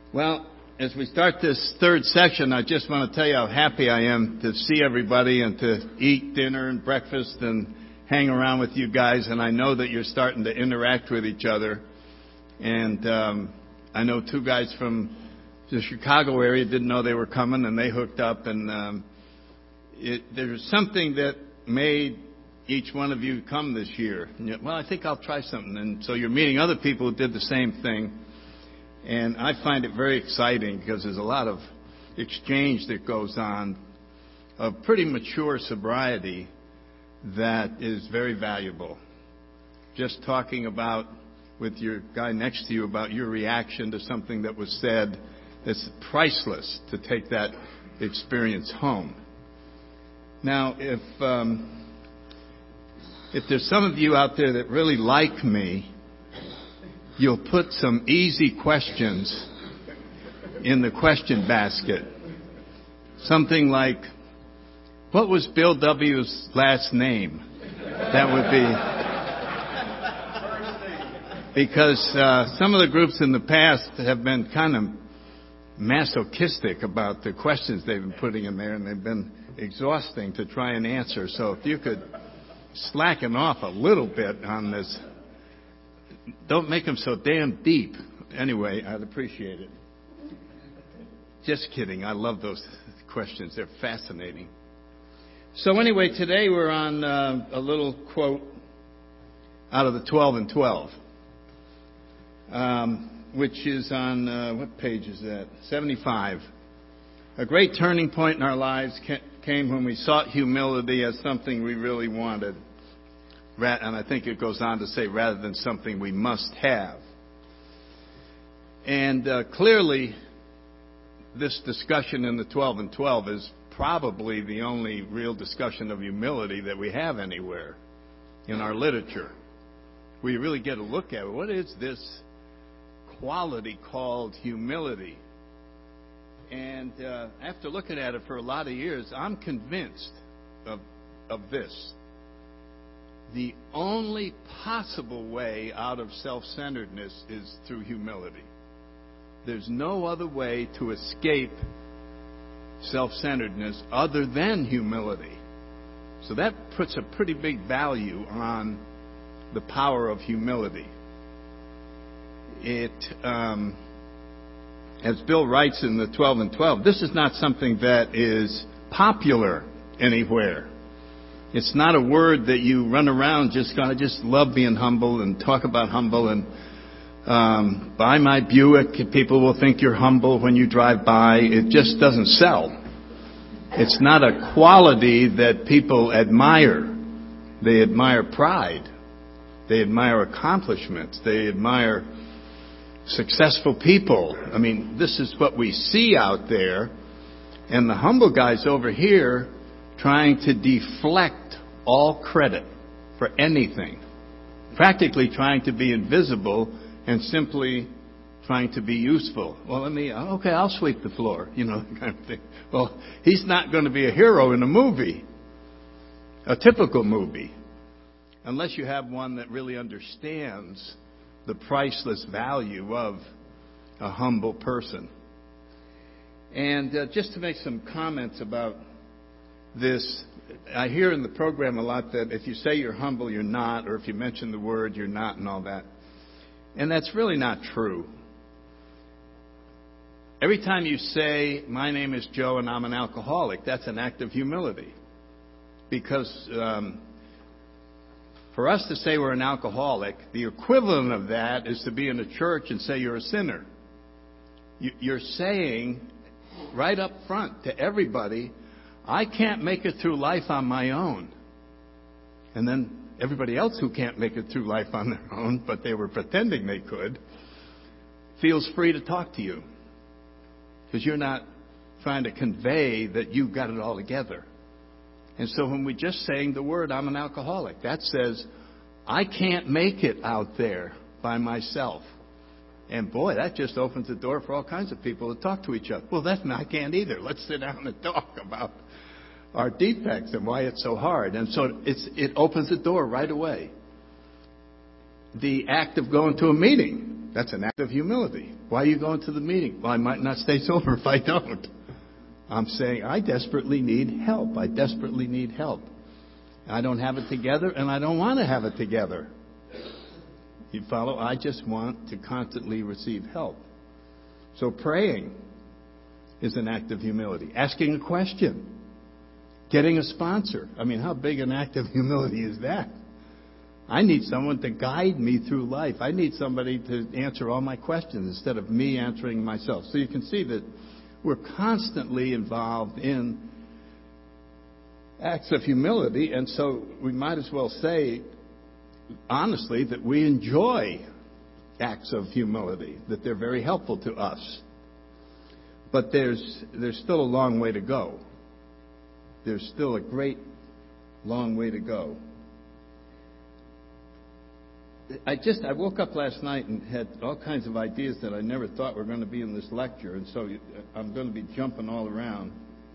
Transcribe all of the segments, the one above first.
Well, as we start this third section, I just want to tell you how happy I am to see everybody and to eat dinner and breakfast and hang around with you guys. And I know that you're starting to interact with each other. And I know two guys from the Chicago area didn't know they were coming, and they hooked up. And there's something that made each one of you come this year. Well, I think I'll try something. And so you're meeting other people who did the same thing. And I find it very exciting because there's a lot of exchange that goes on of pretty mature sobriety that is very valuable. Just talking about with your guy next to you about your reaction to something that was said, it's priceless to take that experience home. Now, if there's some of you out there that really like me, you'll put some easy questions in the question basket. Something like, what was Bill W.'s last name? That would be... Because some of the groups in the past have been kind of masochistic about the questions they've been putting in there, and they've been exhausting to try and answer. So if you could slacken off a little bit on this, don't make them so damn deep. Anyway, I'd appreciate it. Just kidding. I love those questions. They're fascinating. So anyway, today we're on a little quote out of the 12 and 12, which is on, what page is that? 75. A great turning point in our lives came when we sought humility as something we really wanted. And I think it goes on to say, rather than something we must have. And clearly, this discussion in the 12 and 12 is probably the only real discussion of humility that we have anywhere in our literature. We really get a look at it. What is this quality called humility? And after looking at it for a lot of years, I'm convinced of this. The only possible way out of self-centeredness is through humility. There's no other way to escape self-centeredness other than humility. So that puts a pretty big value on the power of humility. It, as Bill writes in the 12 and 12, this is not something that is popular anywhere. It's not a word that you run around I just love being humble and talk about humble. And buy my Buick, people will think you're humble when you drive by. It just doesn't sell. It's not a quality that people admire. They admire pride. They admire accomplishments. They admire successful people. I mean, this is what we see out there. And the humble guy's over here trying to deflect all credit for anything. Practically trying to be invisible and simply trying to be useful. Well, okay, I'll sweep the floor, kind of thing. Well, he's not going to be a hero in a movie, a typical movie, unless you have one that really understands the priceless value of a humble person. And just to make some comments about this, I hear in the program a lot that if you say you're humble, you're not, or if you mention the word, you're not, and all that. And that's really not true. Every time you say, my name is Joe and I'm an alcoholic, that's an act of humility. Because for us to say we're an alcoholic, the equivalent of that is to be in a church and say you're a sinner. You're saying right up front to everybody, I can't make it through life on my own. And then everybody else who can't make it through life on their own, but they were pretending they could, feels free to talk to you. Because you're not trying to convey that you've got it all together. And so when we're just saying the word, I'm an alcoholic, that says, I can't make it out there by myself. And boy, that just opens the door for all kinds of people to talk to each other. Well, I can't either. Let's sit down and talk about our defects and why it's so hard. And so it opens the door right away. The act of going to a meeting. That's an act of humility. Why are you going to the meeting? Well, I might not stay sober if I don't. I'm saying I desperately need help. I desperately need help. I don't have it together, and I don't want to have it together. You follow? I just want to constantly receive help. So praying is an act of humility. Asking a question. Getting a sponsor. I mean, how big an act of humility is that? I need someone to guide me through life. I need somebody to answer all my questions instead of me answering myself. So you can see that we're constantly involved in acts of humility, and so we might as well say, honestly, that we enjoy acts of humility, that they're very helpful to us. But there's still a long way to go. There's still a great long way to go. I woke up last night and had all kinds of ideas that I never thought were going to be in this lecture, and so I'm going to be jumping all around.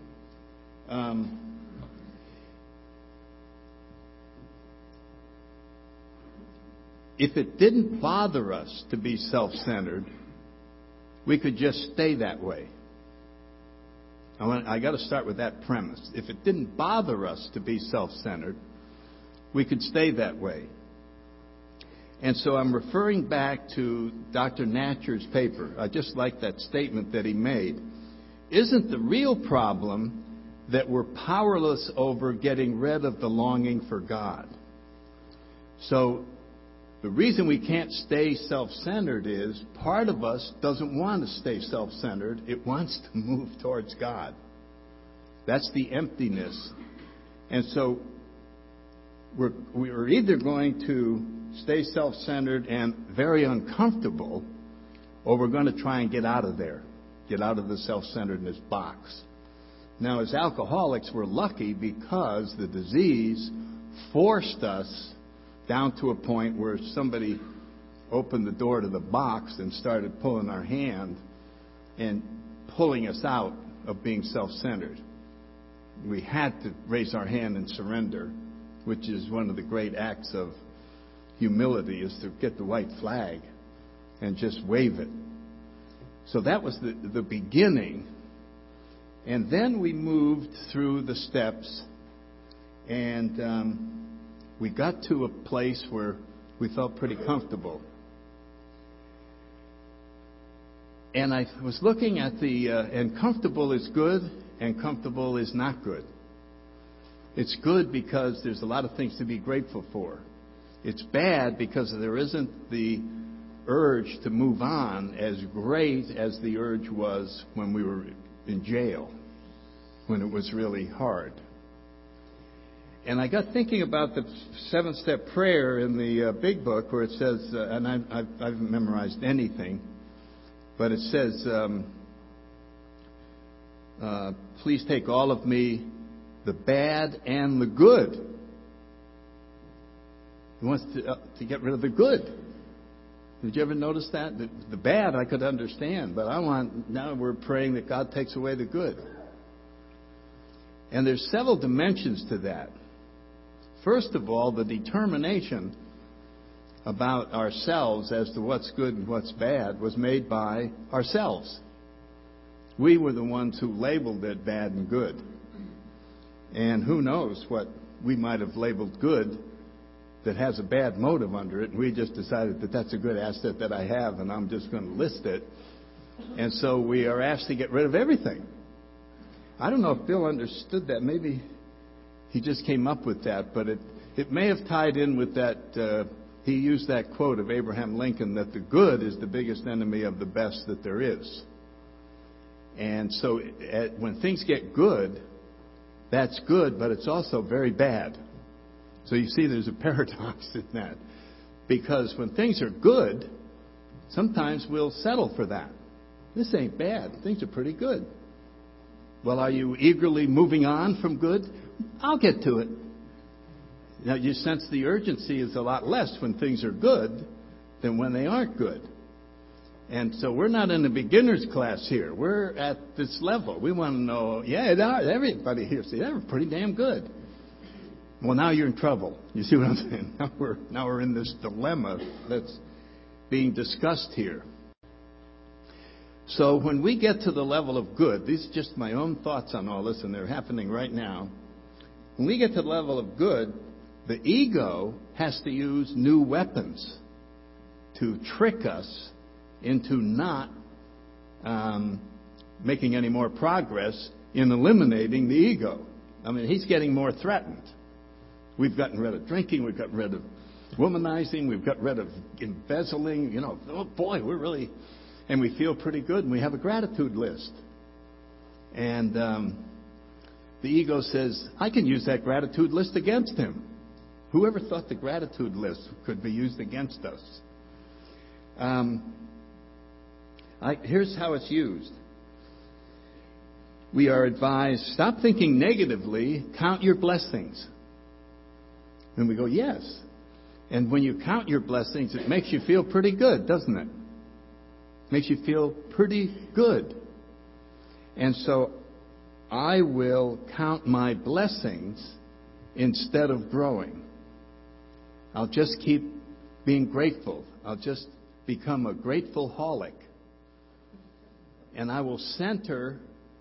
If it didn't bother us to be self-centered, we could just stay that way. I got to start with that premise. If it didn't bother us to be self-centered, we could stay that way. And so I'm referring back to Dr. Natcher's paper. I just like that statement that he made. Isn't the real problem that we're powerless over getting rid of the longing for God? So the reason we can't stay self-centered is part of us doesn't want to stay self-centered. It wants to move towards God. That's the emptiness. And so we're either going to stay self-centered and very uncomfortable, or we're going to try and get out of there, get out of the self-centeredness box. Now, as alcoholics, we're lucky because the disease forced us down to a point where somebody opened the door to the box and started pulling our hand and pulling us out of being self-centered. We had to raise our hand and surrender, which is one of the great acts of humility, is to get the white flag and just wave it. So that was the beginning. And then we moved through the steps, and we got to a place where we felt pretty comfortable. And I was looking at and comfortable is good, and comfortable is not good. It's good because there's a lot of things to be grateful for. It's bad because there isn't the urge to move on as great as the urge was when we were in jail, when it was really hard. And I got thinking about the 7-step prayer in the Big Book, where it says, and I haven't memorized anything, but it says, please take all of me, the bad and the good. He wants to get rid of the good. Did you ever notice that? The bad I could understand, but now we're praying that God takes away the good. And there's several dimensions to that. First of all, the determination about ourselves as to what's good and what's bad was made by ourselves. We were the ones who labeled it bad and good. And who knows what we might have labeled good that has a bad motive under it, and we just decided that that's a good asset that I have, and I'm just going to list it. And so we are asked to get rid of everything. I don't know if Bill understood that. Maybe he just came up with that, but it may have tied in with that. He used that quote of Abraham Lincoln that the good is the biggest enemy of the best that there is. And so when things get good, that's good, but it's also very bad. So you see there's a paradox in that. Because when things are good, sometimes we'll settle for that. This ain't bad. Things are pretty good. Well, are you eagerly moving on from good? I'll get to it. Now, you sense the urgency is a lot less when things are good than when they aren't good. And so we're not in the beginner's class here. We're at this level. We want to know, everybody here says, they're pretty damn good. Well, now you're in trouble. You see what I'm saying? Now we're in this dilemma. being discussed here. So when we get to the level of good, these are just my own thoughts on all this, and they're happening right now. When we get to the level of good, the ego has to use new weapons to trick us into not making any more progress in eliminating the ego. I mean, he's getting more threatened. We've gotten rid of drinking. We've gotten rid of womanizing. We've got rid of embezzling. You know, oh boy, we're really... And we feel pretty good, and we have a gratitude list. And the ego says, I can use that gratitude list against him. Whoever thought the gratitude list could be used against us? Here's how it's used. We are advised, stop thinking negatively, count your blessings. And we go, yes. And when you count your blessings, it makes you feel pretty good, doesn't it? Makes you feel pretty good. And so I will count my blessings instead of growing. I'll just keep being grateful. I'll just become a grateful-holic. And I will center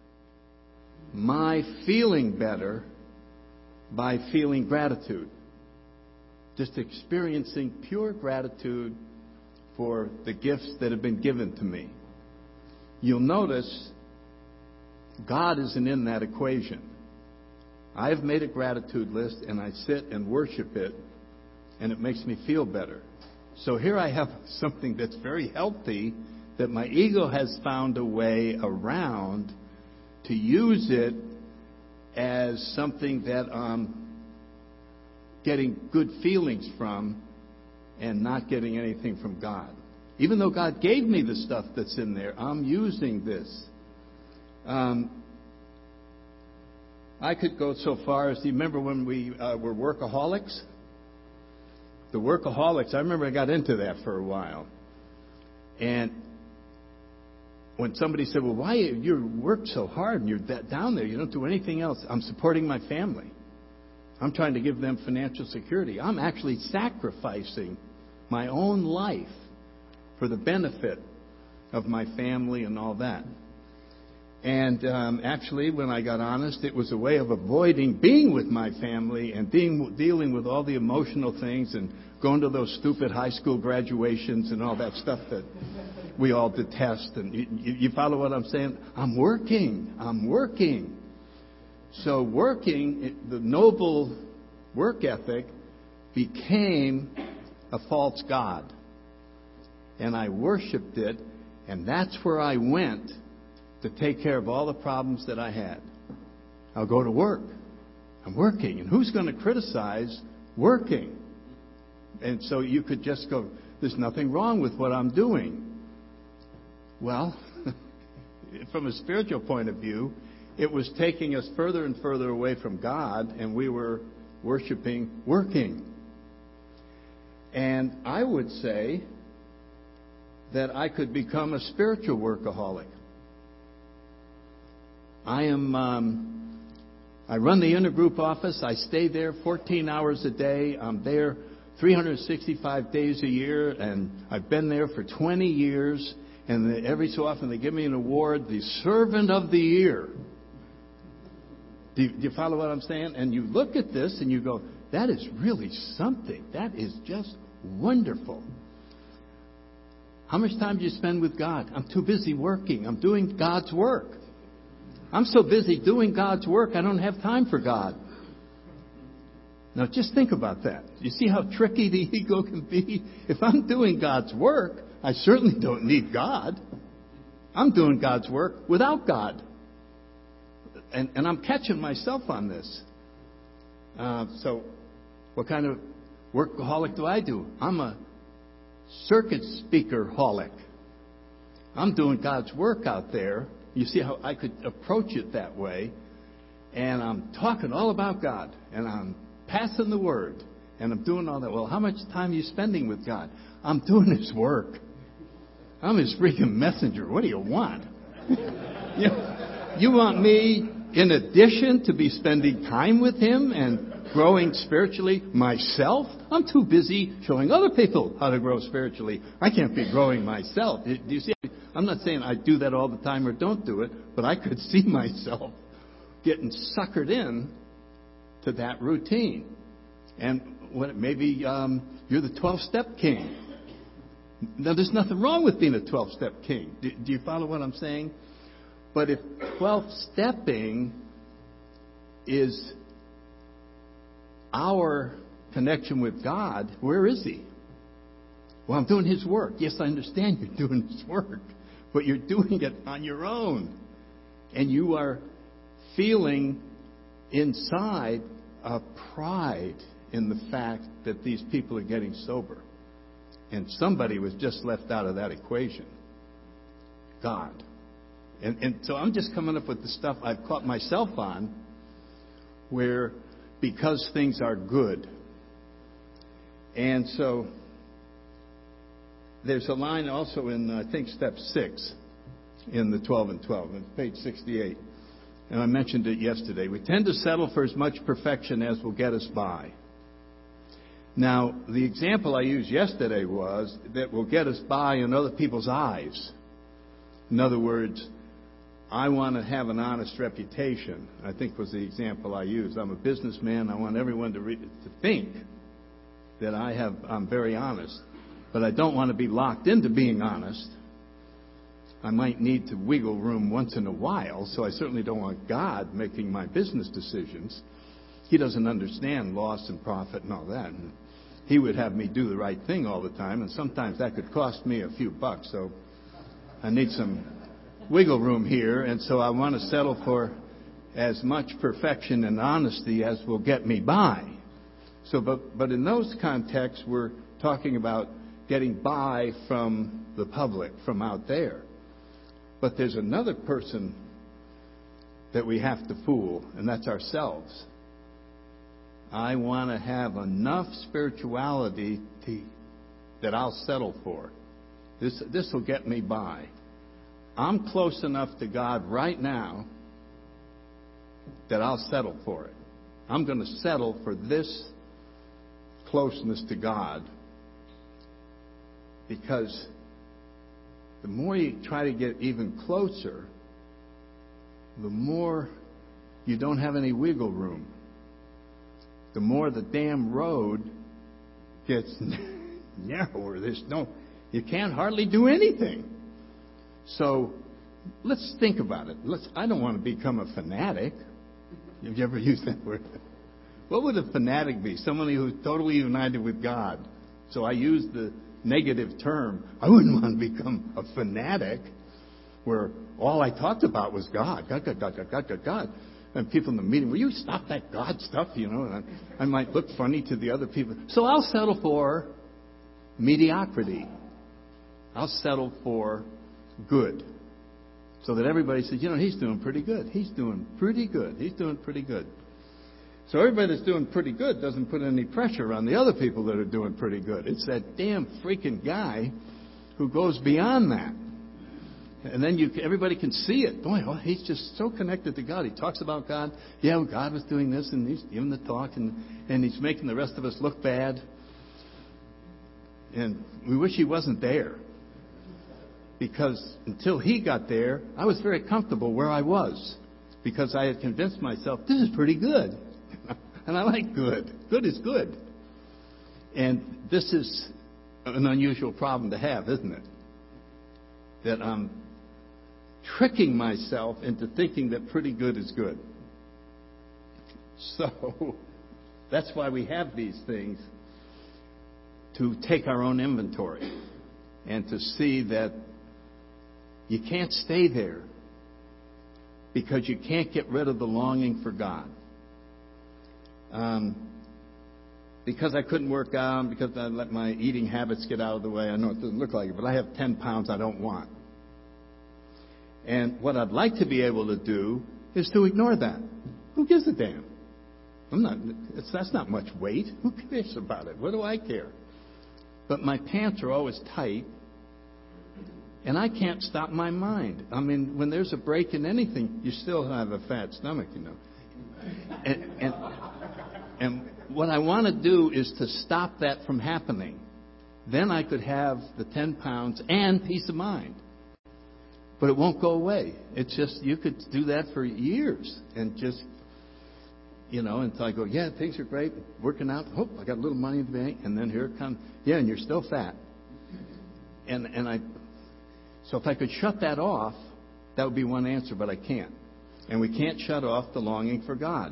my feeling better by feeling gratitude. Just experiencing pure gratitude for the gifts that have been given to me. You'll notice God isn't in that equation. I have made a gratitude list, and I sit and worship it, and it makes me feel better. So here I have something that's very healthy that my ego has found a way around to use it as something that I'm getting good feelings from and not getting anything from God. Even though God gave me the stuff that's in there, I'm using this. I could go so far as, do you remember when we were workaholics? The workaholics, I remember I got into that for a while. And when somebody said, well, why you work so hard and you're that down there, you don't do anything else. I'm supporting my family. I'm trying to give them financial security. I'm actually sacrificing my own life for the benefit of my family and all that. And actually, when I got honest, it was a way of avoiding being with my family and dealing with all the emotional things and going to those stupid high school graduations and all that stuff that we all detest. And you follow what I'm saying? I'm working. So working, the noble work ethic became a false god. And I worshipped it, and that's where I went to take care of all the problems that I had. I'll go to work. I'm working. And who's going to criticize working? And so you could just go, there's nothing wrong with what I'm doing. Well, from a spiritual point of view, it was taking us further and further away from God, and we were worshiping working. And I would say that I could become a spiritual workaholic. I run the intergroup office. I stay there 14 hours a day. I'm there 365 days a year, and I've been there for 20 years. And every so often they give me an award, the Servant of the Year. Do you follow what I'm saying? And you look at this and you go, that is really something. That is just wonderful. How much time do you spend with God? I'm too busy working. I'm doing God's work. I'm so busy doing God's work, I don't have time for God. Now, just think about that. You see how tricky the ego can be? If I'm doing God's work, I certainly don't need God. I'm doing God's work without God. And I'm catching myself on this. So what kind of workaholic do I do? I'm a circuit speaker-holic. I'm doing God's work out there. You see how I could approach it that way. And I'm talking all about God. And I'm passing the word. And I'm doing all that. Well, how much time are you spending with God? I'm doing His work. I'm His freaking messenger. What do you want? You want me in addition to be spending time with Him and growing spiritually myself? I'm too busy showing other people how to grow spiritually. I can't be growing myself. Do you see? I'm not saying I do that all the time or don't do it, but I could see myself getting suckered in to that routine. And maybe you're the 12-step king. Now, there's nothing wrong with being a 12-step king. Do you follow what I'm saying? But if 12-stepping is our connection with God, where is He? Well, I'm doing His work. Yes, I understand you're doing His work, but you're doing it on your own. And you are feeling inside a pride in the fact that these people are getting sober. And somebody was just left out of that equation. God. And so I'm just coming up with the stuff I've caught myself on, where because things are good. And so there's a line also in, I think, step 6 in the 12 and 12. It's page 68. And I mentioned it yesterday. We tend to settle for as much perfection as will get us by. Now, the example I used yesterday was that will get us by in other people's eyes. In other words, I want to have an honest reputation, I think was the example I used. I'm a businessman. I want everyone to think that I'm very honest. But I don't want to be locked into being honest. I might need to wiggle room once in a while, so I certainly don't want God making my business decisions. He doesn't understand loss and profit and all that. And He would have me do the right thing all the time, and sometimes that could cost me a few bucks. So I need some wiggle room here, and so I want to settle for as much perfection and honesty as will get me by. So, but in those contexts, we're talking about getting by from the public, from out there. But there's another person that we have to fool, and that's ourselves. I want to have enough spirituality that I'll settle for. This will get me by. I'm close enough to God right now that I'll settle for it. I'm going to settle for this closeness to God, because the more you try to get even closer, the more you don't have any wiggle room. The more the damn road gets narrower. You can't hardly do anything. So let's think about it. I don't want to become a fanatic. Have you ever used that word? What would a fanatic be? Somebody who's totally united with God. So I use the negative term. I wouldn't want to become a fanatic where all I talked about was God. God. And people in the meeting, will you stop that God stuff? And I might look funny to the other people. So I'll settle for mediocrity. I'll settle for good. So that everybody says, he's doing pretty good. He's doing pretty good. He's doing pretty good. So everybody that's doing pretty good doesn't put any pressure on the other people that are doing pretty good. It's that damn freaking guy who goes beyond that. And then everybody can see it. Boy, he's just so connected to God. He talks about God. Yeah, well, God was doing this, and he's giving the talk, and he's making the rest of us look bad. And we wish he wasn't there. Because until he got there, I was very comfortable where I was. Because I had convinced myself, this is pretty good. And I like good. Good is good. And this is an unusual problem to have, isn't it? That I'm tricking myself into thinking that pretty good is good. So that's why we have these things, to take our own inventory and to see that you can't stay there because you can't get rid of the longing for God. Because I couldn't work out, because I let my eating habits get out of the way. I know it doesn't look like it, but I have 10 pounds I don't want. And what I'd like to be able to do is to ignore that. Who gives a damn? That's not much weight. Who cares about it? What do I care? But my pants are always tight, And I can't stop my mind. I mean, when there's a break in anything, you still have a fat stomach, you know. And what I want to do is to stop that from happening. Then I could have the 10 pounds and peace of mind. But it won't go away. It's just, you could do that for years and just, you know, until I go, yeah, things are great, working out. Oh, I got a little money in the bank. And then here it comes. Yeah, and you're still fat. So if I could shut that off, that would be one answer, but I can't. And we can't shut off the longing for God.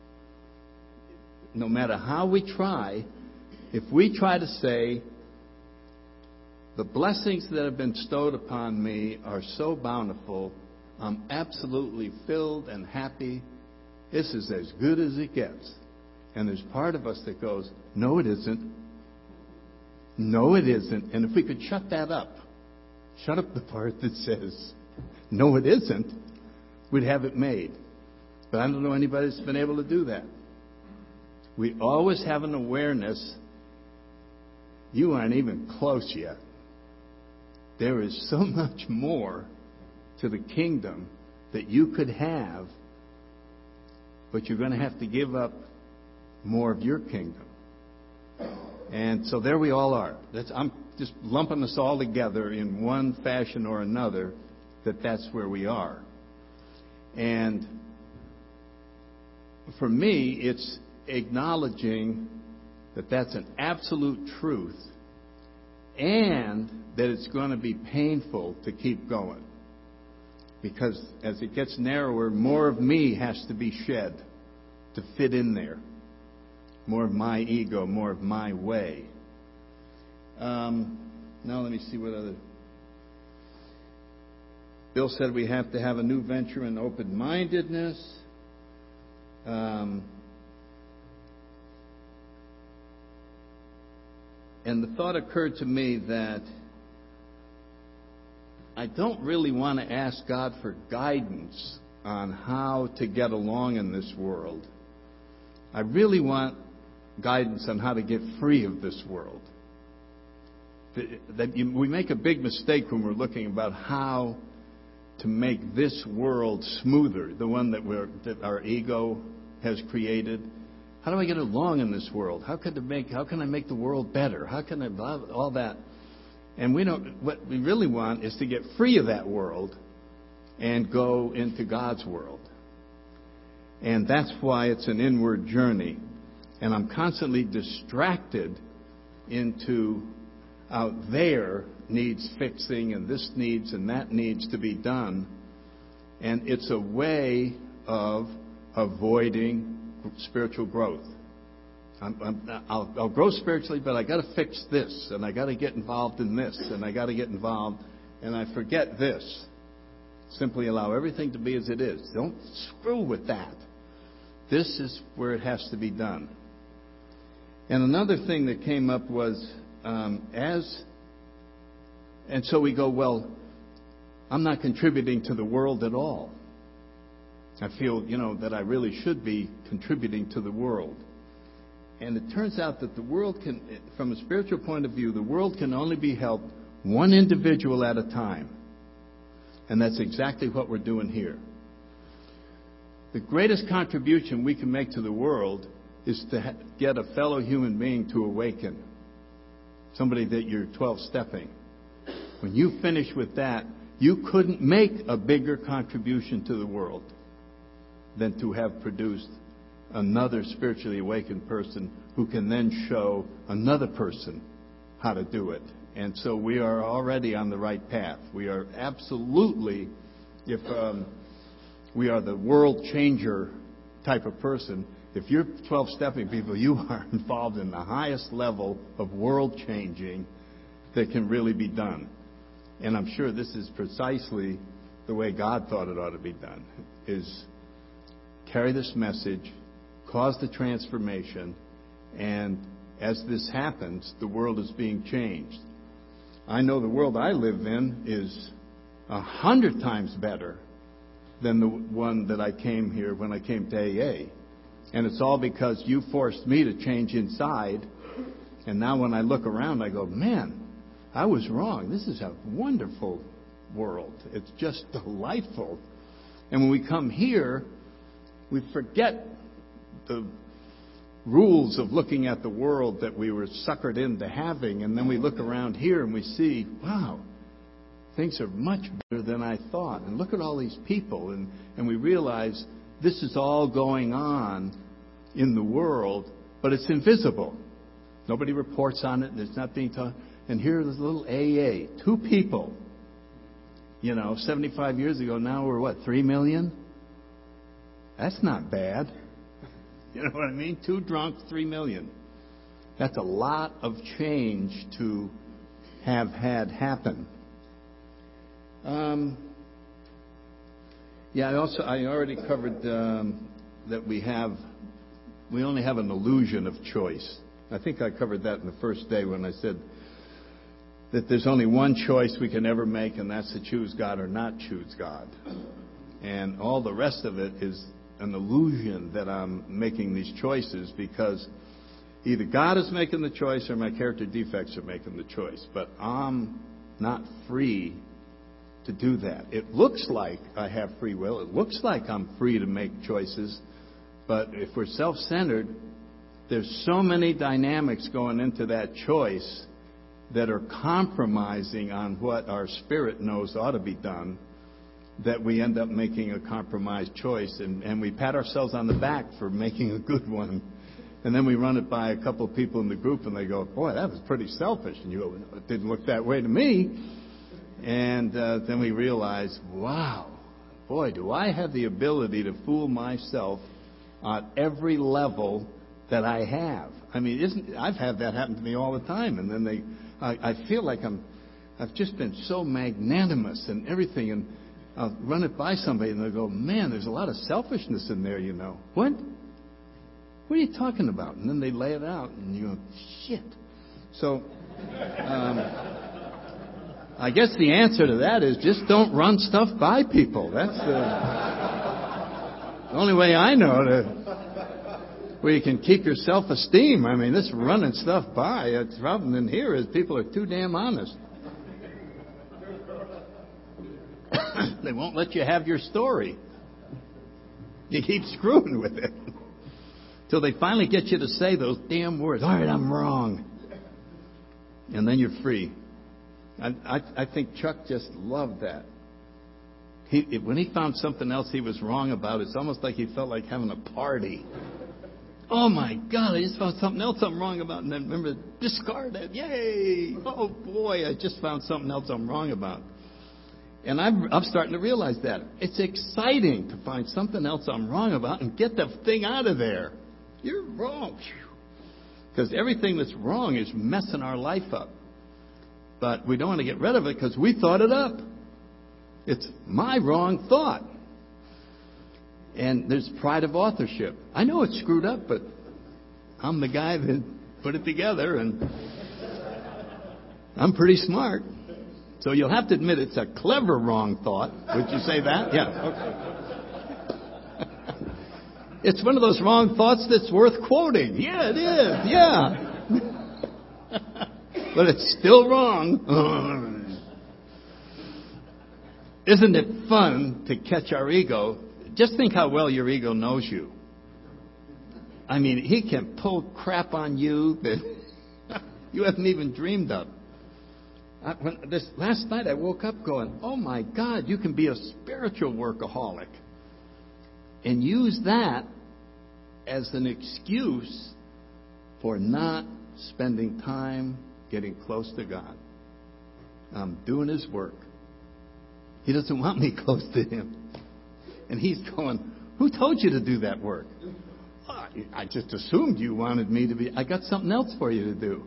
No matter how we try, if we try to say, the blessings that have been bestowed upon me are so bountiful, I'm absolutely filled and happy, this is as good as it gets. And there's part of us that goes, no, it isn't. No, it isn't. And if we could shut that up, shut up the part that says, no, it isn't, we'd have it made. But I don't know anybody that's been able to do that. We always have an awareness, you aren't even close yet. There is so much more to the kingdom that you could have, but you're going to have to give up more of your kingdom. And so there we all are. I'm just lumping us all together in one fashion or another, that's where we are. And for me, it's acknowledging that that's an absolute truth and that it's going to be painful to keep going. Because as it gets narrower, more of me has to be shed to fit in there. More of my ego, more of my way. Now let me see what other... Bill said we have to have a new venture in open-mindedness. And the thought occurred to me that I don't really want to ask God for guidance on how to get along in this world. I really want guidance on how to get free of this world. We make a big mistake when we're looking about how to make this world smoother, the one that our ego has created. How do I get along in this world? How can I make the world better? How can I all that? And what we really want is to get free of that world and go into God's world. And that's why it's an inward journey. And I'm constantly distracted into out there needs fixing and this needs and that needs to be done. And it's a way of avoiding spiritual growth. I'll grow spiritually, but I got to fix this, and I got to get involved in this, and I got to get involved, and I forget this. Simply allow everything to be as it is. Don't screw with that. This is where it has to be done. And another thing that came up was and so we go, well, I'm not contributing to the world at all. I feel, that I really should be contributing to the world. And it turns out that the world can, from a spiritual point of view, the world can only be helped one individual at a time. And that's exactly what we're doing here. The greatest contribution we can make to the world is to get a fellow human being to awaken. Somebody that you're 12-stepping. When you finish with that, you couldn't make a bigger contribution to the world than to have produced another spiritually awakened person who can then show another person how to do it. And so we are already on the right path. We are absolutely, if we are the world changer type of person, if you're 12-stepping people, you are involved in the highest level of world changing that can really be done. And I'm sure this is precisely the way God thought it ought to be done, is carry this message, cause the transformation, and as this happens, the world is being changed. I know the world I live in is 100 times better than the one that I came here when I came to AA. And it's all because you forced me to change inside. And now when I look around, I go, man, I was wrong. This is a wonderful world. It's just delightful. And when we come here, we forget the rules of looking at the world that we were suckered into having. And then we look around here and we see, wow, things are much better than I thought. And look at all these people. And we realize this is all going on in the world, but it's invisible. Nobody reports on it. There's not being taught. And here is little AA. 2 people. 75 years ago, now we're what, 3 million? That's not bad. You know what I mean? 2 drunks, 3 million. That's a lot of change to have had happen. I already covered that we only have an illusion of choice. I think I covered that in the first day when I said that there's only one choice we can ever make, and that's to choose God or not choose God. And all the rest of it is an illusion that I'm making these choices, because either God is making the choice or my character defects are making the choice. But I'm not free to do that. It looks like I have free will. It looks like I'm free to make choices. But if we're self-centered, there's so many dynamics going into that choice that are compromising on what our spirit knows ought to be done, that we end up making a compromised choice, and we pat ourselves on the back for making a good one. And then we run it by a couple of people in the group, and they go, boy, that was pretty selfish. And you go, it didn't look that way to me. And then we realize, wow, boy, do I have the ability to fool myself at every level that I have. I mean, I've had that happen to me all the time. And then I feel like I've just been so magnanimous and everything, and I'll run it by somebody, and they'll go, man, there's a lot of selfishness in there, What? What are you talking about? And then they lay it out, and you go, shit. So, I guess the answer to that is just don't run stuff by people. That's the only way I know where you can keep your self-esteem. I mean, this running stuff by, the problem in here is people are too damn honest. They won't let you have your story. You keep screwing with it till they finally get you to say those damn words. All right, I'm wrong. And then you're free. I think Chuck just loved that. When he found something else he was wrong about, it's almost like he felt like having a party. Oh my God, I just found something else I'm wrong about. And then remember, discard it. Yay! Oh boy, I just found something else I'm wrong about. And I'm starting to realize that. It's exciting to find something else I'm wrong about and get the thing out of there. You're wrong. Because everything that's wrong is messing our life up. But we don't want to get rid of it because we thought it up. It's my wrong thought. And there's pride of authorship. I know it's screwed up, but I'm the guy that put it together, and I'm pretty smart. So you'll have to admit it's a clever wrong thought. Would you say that? Yeah. Okay. It's one of those wrong thoughts that's worth quoting. Yeah, it is. Yeah. But it's still wrong. Isn't it fun to catch our ego? Just think how well your ego knows you. I mean, he can pull crap on you that you haven't even dreamed of. Last night I woke up going, oh my God, you can be a spiritual workaholic and use that as an excuse for not spending time getting close to God. I'm doing His work. He doesn't want me close to Him. And He's going, who told you to do that work? Oh, I just assumed you wanted me to be. I got something else for you to do.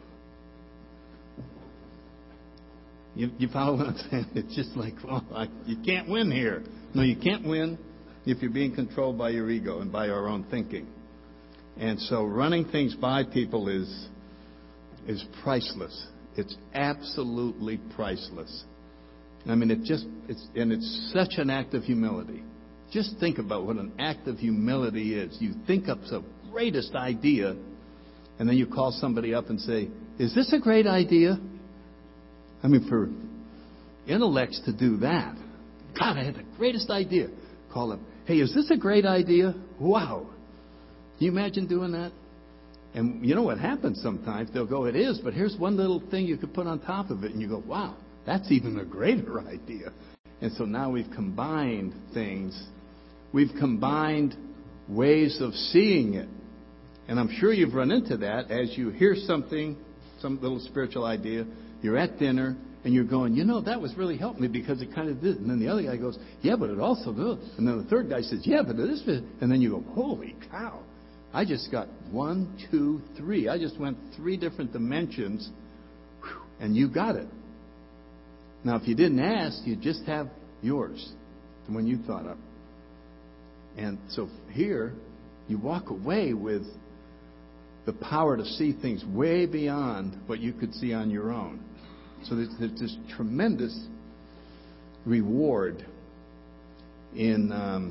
You follow what I'm saying? It's just like, you can't win here. No, you can't win if you're being controlled by your ego and by our own thinking. And so running things by people is priceless. It's absolutely priceless. I mean, it's such an act of humility. Just think about what an act of humility is. You think up the greatest idea, and then you call somebody up and say, is this a great idea? I mean, intellects to do that. God, I had the greatest idea. Call them. Hey, is this a great idea? Wow. Can you imagine doing that? And you know what happens sometimes? They'll go, it is, but here's one little thing you could put on top of it. And you go, wow, that's even a greater idea. And so now we've combined things. We've combined ways of seeing it. And I'm sure you've run into that as you hear something, some little spiritual idea. You're at dinner and you're going, that was really helped me because it kind of did. And then the other guy goes, yeah, but it also does. And then the third guy says, yeah, but it is. And then you go, holy cow. I just got 1, 2, 3. I just went 3 different dimensions, and you got it. Now, if you didn't ask, you'd just have yours, the one you thought up. And so here, you walk away with the power to see things way beyond what you could see on your own. So there's this tremendous reward in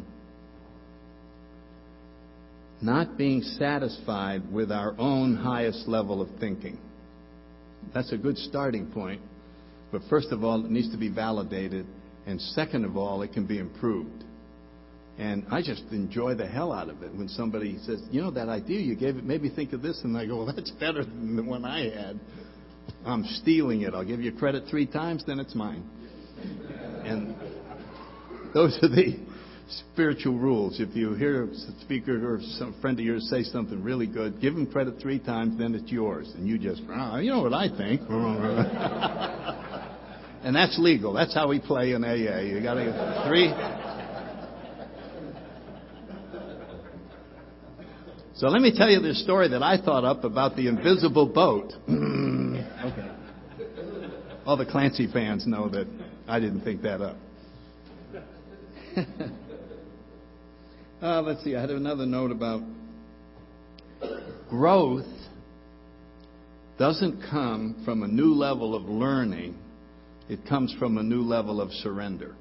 not being satisfied with our own highest level of thinking. That's a good starting point. But first of all, it needs to be validated. And second of all, it can be improved. And I just enjoy the hell out of it when somebody says, that idea you gave, it made me think of this. And I go, well, that's better than the one I had. I'm stealing it. I'll give you credit 3 times, then it's mine. And those are the spiritual rules. If you hear a speaker or some friend of yours say something really good, give them credit 3 times, then it's yours. And you just, you know what I think. And that's legal. That's how we play in AA. You got to get 3. So let me tell you this story that I thought up about the invisible boat. Okay. All the Clancy fans know that I didn't think that up. Let's see. I had another note about growth doesn't come from a new level of learning. It comes from a new level of surrender.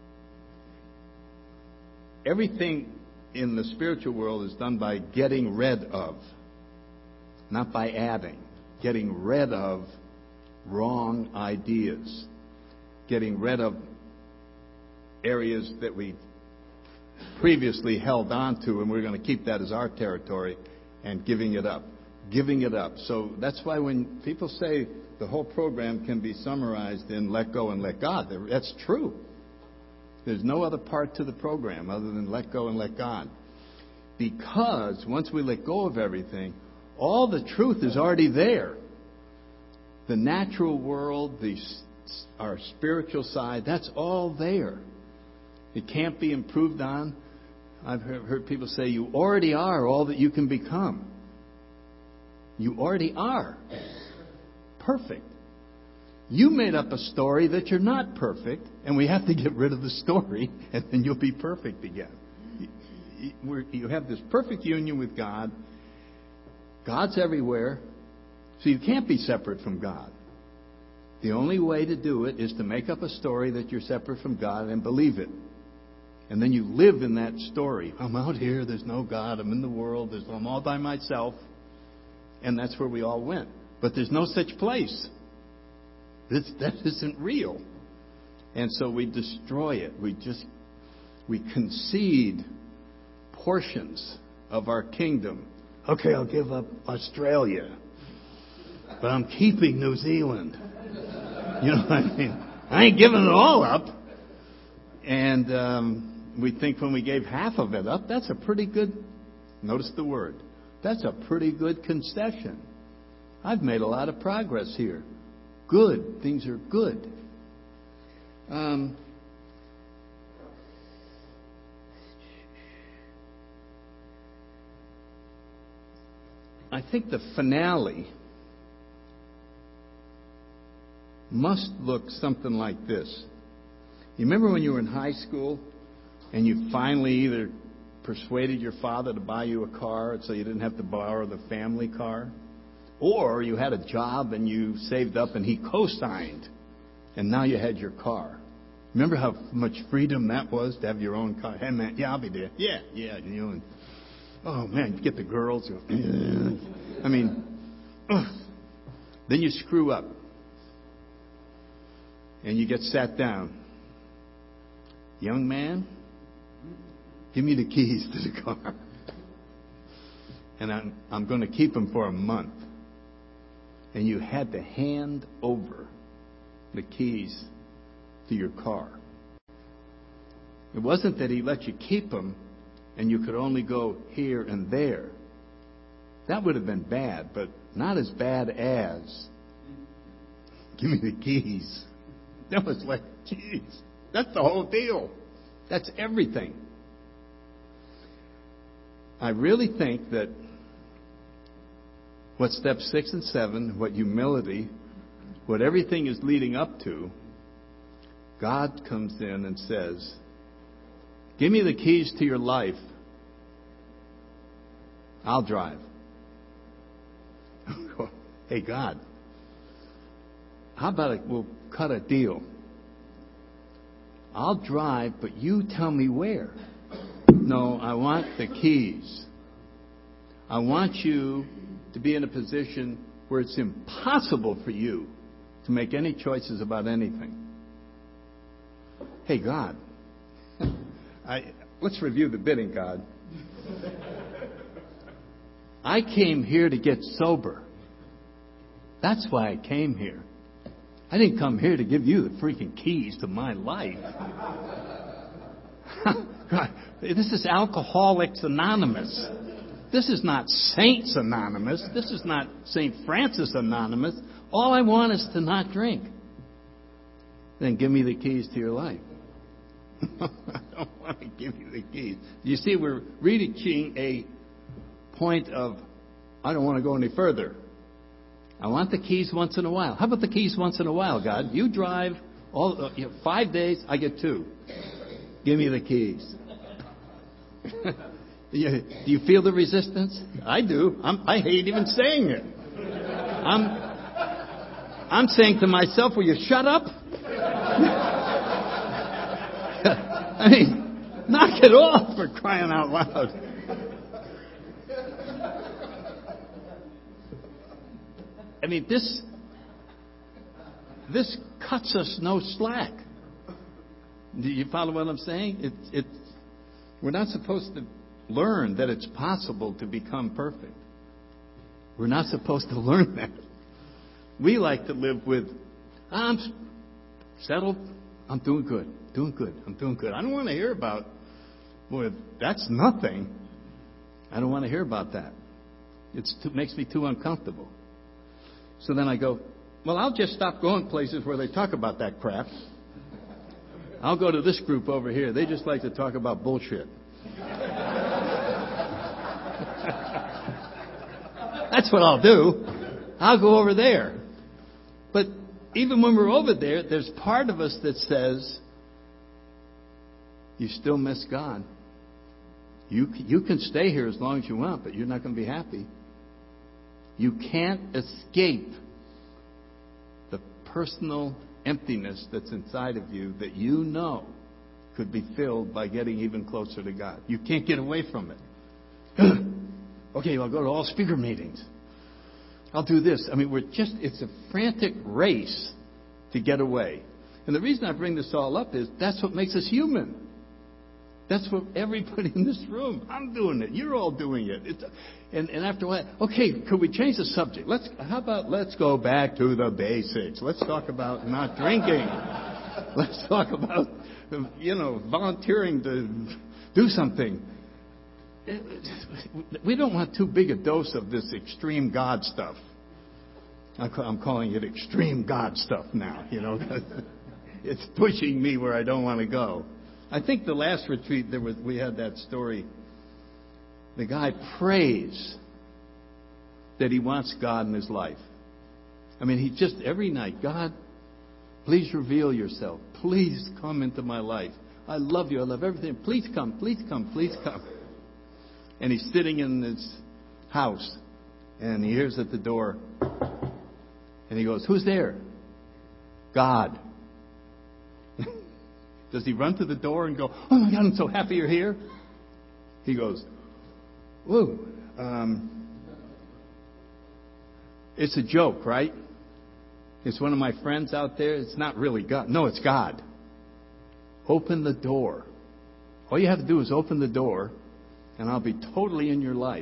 Everything in the spiritual world is done by getting rid of, not by adding. Getting rid of wrong ideas. Getting rid of areas that we previously held on to, and we're going to keep that as our territory, and giving it up. Giving it up. So that's why when people say the whole program can be summarized in let go and let God, that's true. There's no other part to the program other than let go and let God. Because once we let go of everything, all the truth is already there. The natural world, our spiritual side, that's all there. It can't be improved on. I've heard people say you already are all that you can become. You already are perfect. You made up a story that you're not perfect, and we have to get rid of the story, and then you'll be perfect again. You have this perfect union with God. God's everywhere, so you can't be separate from God. The only way to do it is to make up a story that you're separate from God and believe it. And then you live in that story. I'm out here, there's no God, I'm in the world, I'm all by myself. And that's where we all went. But there's no such place. That isn't real. And so we destroy it. We concede portions of our kingdom. Okay, I'll give up Australia, but I'm keeping New Zealand. You know what I mean? I ain't giving it all up. And we think when we gave half of it up, that's a pretty good, notice the word, that's a pretty good concession. I've made a lot of progress here. Good. Things are good. I think the finale must look something like this. You remember when you were in high school and you finally either persuaded your father to buy you a car so you didn't have to borrow the family car? Or you had a job and you saved up and he co-signed and now you had your car. Remember how much freedom that was to have your own car? Hey man, yeah, I'll be there. Yeah. And, oh man, you get the girls. I mean, then you screw up. And you get sat down. Young man, give me the keys to the car. And I'm going to keep them for a month. And you had to hand over the keys to your car. It wasn't that he let you keep them and you could only go here and there. That would have been bad, but not as bad as, give me the keys. That was like, geez, that's the whole deal. That's everything. I really think that what steps 6 and 7, what humility, what everything is leading up to, God comes in and says, give me the keys to your life. I'll drive. Hey, God, how about we'll cut a deal? I'll drive, but you tell me where. No, I want the keys. I want you to be in a position where it's impossible for you to make any choices about anything. Hey, God, let's review the bidding, God. I came here to get sober. That's why I came here. I didn't come here to give you the freaking keys to my life. God, this is Alcoholics Anonymous. This is not Saints Anonymous. This is not St. Francis Anonymous. All I want is to not drink. Then give me the keys to your life. I don't want to give you the keys. You see, we're reaching a point of, I don't want to go any further. I want the keys once in a while. How about the keys once in a while, God? You drive 5 days, I get 2. Give me the keys. Do you feel the resistance? I do. I hate even saying it. I'm saying to myself, will you shut up? I mean, knock it off, for crying out loud. I mean, this cuts us no slack. Do you follow what I'm saying? We're not supposed to learn that it's possible to become perfect. We're not supposed to learn that. We like to live with, I'm settled, I'm doing good, I'm doing good. I don't want to hear about, boy, that's nothing. I don't want to hear about that. It makes me too uncomfortable. So then I go, well, I'll just stop going places where they talk about that crap. I'll go to this group over here. They just like to talk about bullshit. That's what I'll do. I'll go over there. But even when we're over there, there's part of us that says, you still miss God. You can stay here as long as you want, but you're not going to be happy. You can't escape the personal emptiness that's inside of you that you know could be filled by getting even closer to God. You can't get away from it. Okay, I'll go to all speaker meetings. I'll do this. I mean, it's a frantic race to get away. And the reason I bring this all up is that's what makes us human. That's what everybody in this room, I'm doing it. You're all doing it. And after a while, okay, could we change the subject? Let's go back to the basics. Let's talk about not drinking. Let's talk about, volunteering to do something. We don't want too big a dose of this extreme God stuff. I'm calling it extreme God stuff now, It's pushing me where I don't want to go. I think the last retreat we had that story. The guy prays that he wants God in his life. I mean, he just every night, God, please reveal yourself. Please come into my life. I love you. I love everything. Please come. Please come. Please come. And he's sitting in his house, and he hears at the door, and he goes, "Who's there?" God. Does he run to the door and go, "Oh my God, I'm so happy you're here"? He goes, "Whoa, it's a joke, right?" It's one of my friends out there. It's not really God. No, it's God. Open the door. All you have to do is open the door, and I'll be totally in your life.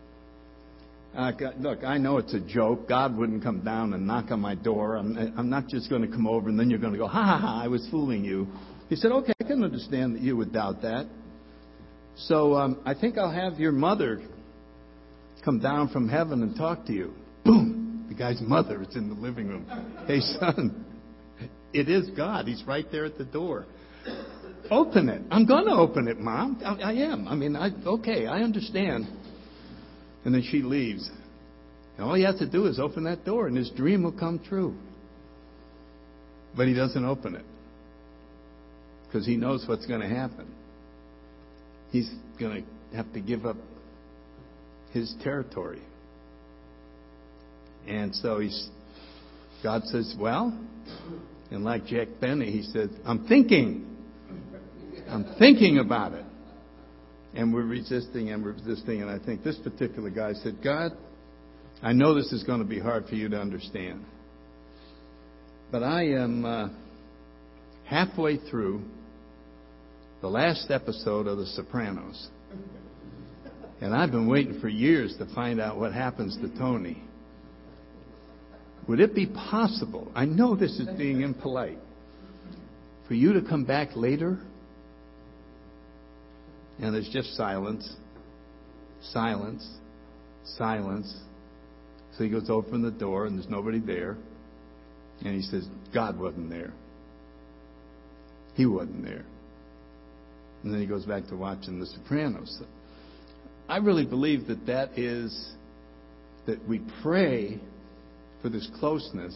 Look, I know it's a joke. God wouldn't come down and knock on my door. I'm not just going to come over and then you're going to go, ha, ha, ha, I was fooling you. He said, okay, I can understand that you would doubt that. So I think I'll have your mother come down from heaven and talk to you. Boom! The guy's mother is in the living room. Hey, son, it is God. He's right there at the door. Open it. I'm going to open it, Mom. I am. Okay, I understand. And then she leaves. And all you have to do is open that door, and his dream will come true. But he doesn't open it because he knows what's going to happen. He's going to have to give up his territory. And so God says, well, and like Jack Benny, he said, I'm thinking about it. And we're resisting, and I think this particular guy said, God, I know this is going to be hard for you to understand, but I am halfway through the last episode of The Sopranos, and I've been waiting for years to find out what happens to Tony. Would it be possible, I know this is being impolite, for you to come back later? And there's just silence, silence, silence. So he goes to open the door, and there's nobody there. And he says, God wasn't there. He wasn't there. And then he goes back to watching The Sopranos. I really believe that we pray for this closeness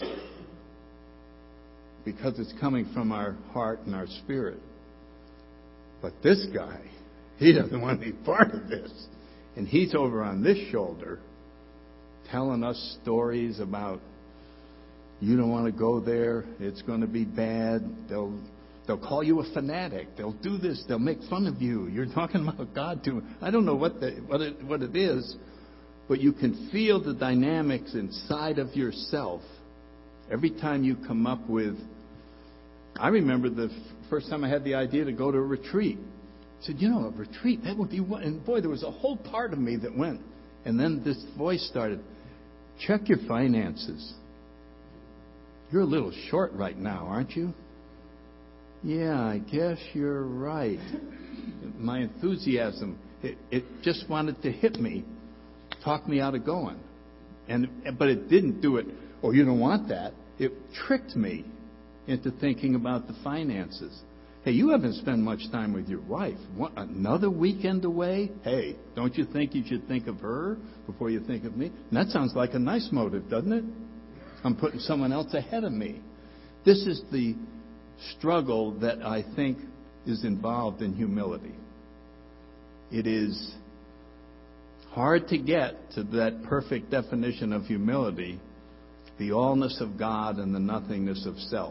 because it's coming from our heart and our spirit. But this guy, he doesn't want to be part of this. And he's over on this shoulder telling us stories about, you don't want to go there, it's going to be bad, they'll call you a fanatic, they'll do this, they'll make fun of you, you're talking about God to him. I don't know what it is, but you can feel the dynamics inside of yourself every time you come up with. I remember the first time I had the idea to go to a retreat. I said, a retreat, that would be one. And boy, there was a whole part of me that went. And then this voice started, check your finances. You're a little short right now, aren't you? Yeah, I guess you're right. My enthusiasm, it just wanted to hit me, talk me out of going. But it didn't do it, oh, you don't want that. It tricked me into thinking about the finances. Hey, you haven't spent much time with your wife. Another weekend away? Hey, don't you think you should think of her before you think of me? And that sounds like a nice motive, doesn't it? I'm putting someone else ahead of me. This is the struggle that I think is involved in humility. It is hard to get to that perfect definition of humility, the allness of God and the nothingness of self.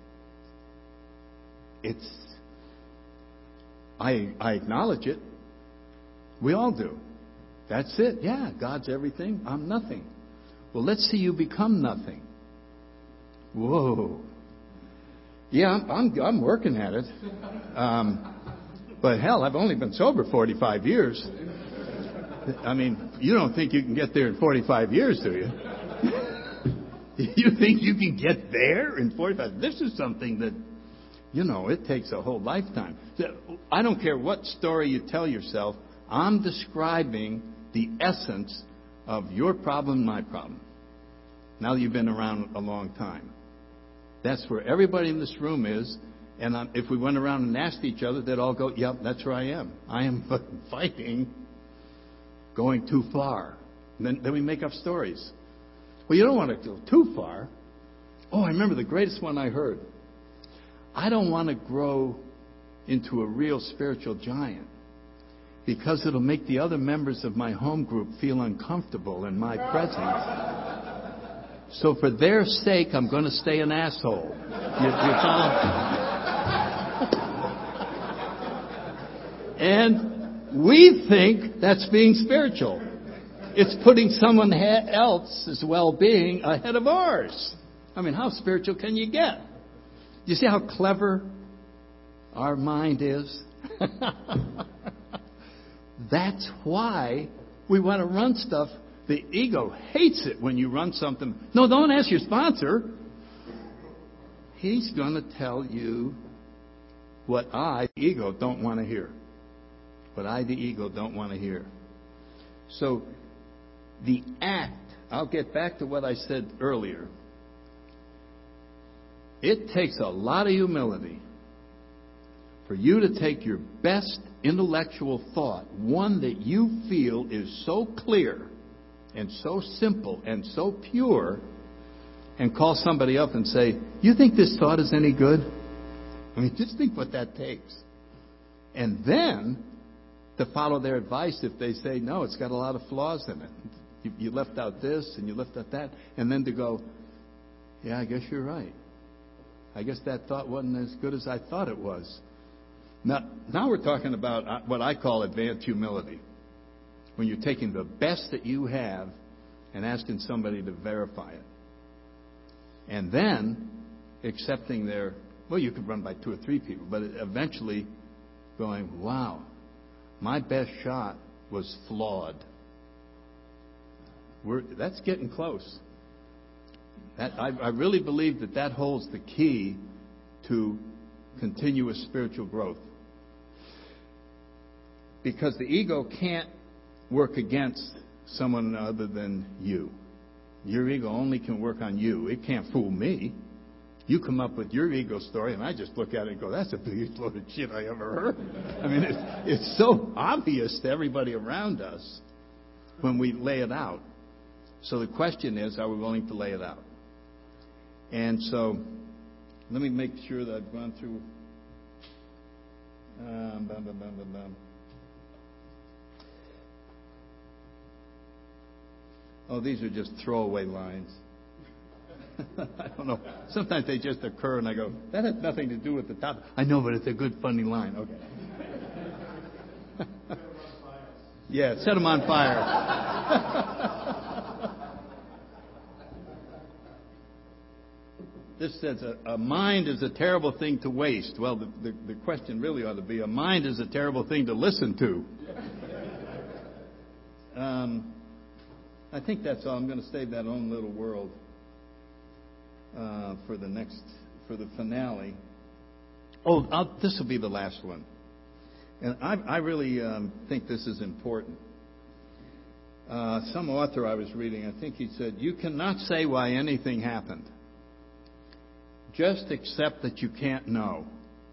I acknowledge it. We all do. That's it. Yeah, God's everything. I'm nothing. Well, let's see you become nothing. Whoa. Yeah, I'm working at it. But hell, I've only been sober 45 years. You don't think you can get there in 45 years, do you? You think you can get there in 45? This is something that, it takes a whole lifetime. I don't care what story you tell yourself. I'm describing the essence of your problem, my problem. Now that you've been around a long time. That's where everybody in this room is. And if we went around and asked each other, they'd all go, yep, that's where I am. I am fighting going too far. And then we make up stories. Well, you don't want to go too far. Oh, I remember the greatest one I heard. I don't want to grow into a real spiritual giant because it'll make the other members of my home group feel uncomfortable in my presence. So for their sake, I'm going to stay an asshole. You follow? And we think that's being spiritual. It's putting someone else's well-being ahead of ours. I mean, how spiritual can you get? You see how clever our mind is? That's why we want to run stuff. The ego hates it when you run something. No, don't ask your sponsor. He's going to tell you what I, the ego, don't want to hear. What I, the ego, don't want to hear. So, the act, I'll get back to what I said earlier. It takes a lot of humility for you to take your best intellectual thought, one that you feel is so clear and so simple and so pure, and call somebody up and say, you think this thought is any good? I mean, just think what that takes. And then to follow their advice if they say, no, it's got a lot of flaws in it. You left out this and you left out that. And then to go, yeah, I guess you're right. I guess that thought wasn't as good as I thought it was. Now we're talking about what I call advanced humility. When you're taking the best that you have and asking somebody to verify it. And then accepting their, well, you could run by 2 or 3 people, but eventually going, wow, my best shot was flawed. That's getting close. I really believe that holds the key to continuous spiritual growth. Because the ego can't work against someone other than you. Your ego only can work on you. It can't fool me. You come up with your ego story, and I just look at it and go, that's the biggest load of shit I ever heard. I mean, it's so obvious to everybody around us when we lay it out. So the question is, are we willing to lay it out? And so, let me make sure that I've gone through. Oh, these are just throwaway lines. I don't know. Sometimes they just occur and I go, that has nothing to do with the topic. I know, but it's a good, funny line. Okay. Yeah, set them on fire. This says a mind is a terrible thing to waste. Well, the question really ought to be, a mind is a terrible thing to listen to. I think that's all. I'm going to save that own little world for the finale. Oh, this will be the last one. And I really think this is important. Some author I was reading, I think he said, you cannot say why anything happened. Just accept that you can't know.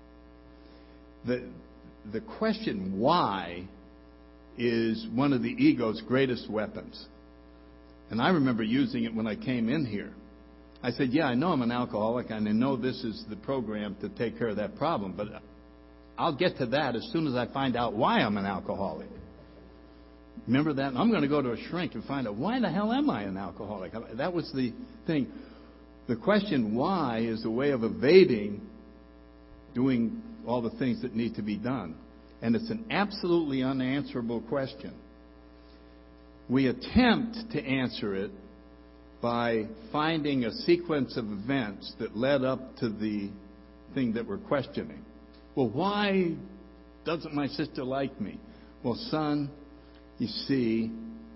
The question why is one of the ego's greatest weapons. And I remember using it when I came in here. I said, yeah, I know I'm an alcoholic, and I know this is the program to take care of that problem, but I'll get to that as soon as I find out why I'm an alcoholic. Remember that? And I'm going to go to a shrink and find out, why the hell am I an alcoholic? That was the thing. The question why is a way of evading doing all the things that need to be done. And it's an absolutely unanswerable question. We attempt to answer it by finding a sequence of events that led up to the thing that we're questioning. Well, why doesn't my sister like me? Well, son, you see,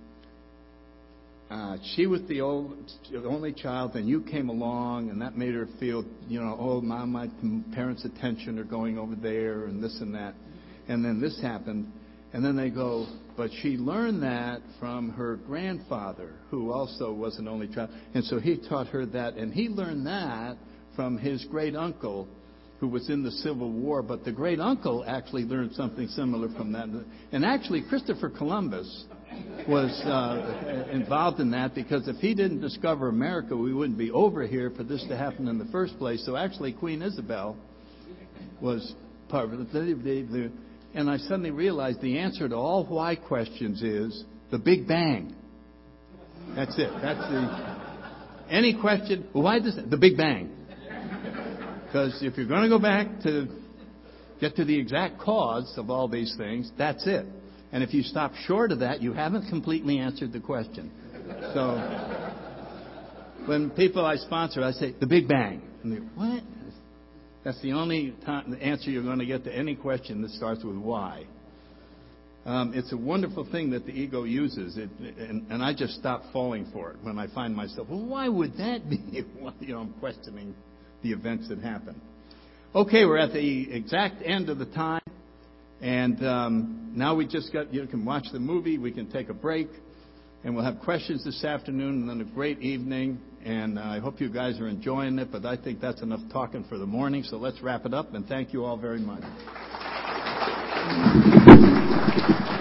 she was the only child, and you came along, and that made her feel, oh, my parents' attention are going over there, and this and that. And then this happened. And then they go, but she learned that from her grandfather, who also was an only child. And so he taught her that. And he learned that from his great uncle, who was in the Civil War. But the great uncle actually learned something similar from that. And actually, Christopher Columbus was involved in that, because if he didn't discover America, we wouldn't be over here for this to happen in the first place. So actually, Queen Isabel was part of it. And I suddenly realized the answer to all why questions is the Big Bang. That's it. Any question, well, why does the Big Bang? Because if you're going to go back to get to the exact cause of all these things, that's it. And if you stop short of that, you haven't completely answered the question. So When people I sponsor, I say, the Big Bang. And they, what? That's the only the answer you're going to get to any question that starts with why. It's a wonderful thing that the ego uses, and I just stop falling for it when I find myself, well, why would that be? I'm questioning the events that happen. Okay, we're at the exact end of the time, and now we just you can watch the movie, we can take a break, and we'll have questions this afternoon, and then a great evening, and I hope you guys are enjoying it, but I think that's enough talking for the morning, so let's wrap it up, and thank you all very much.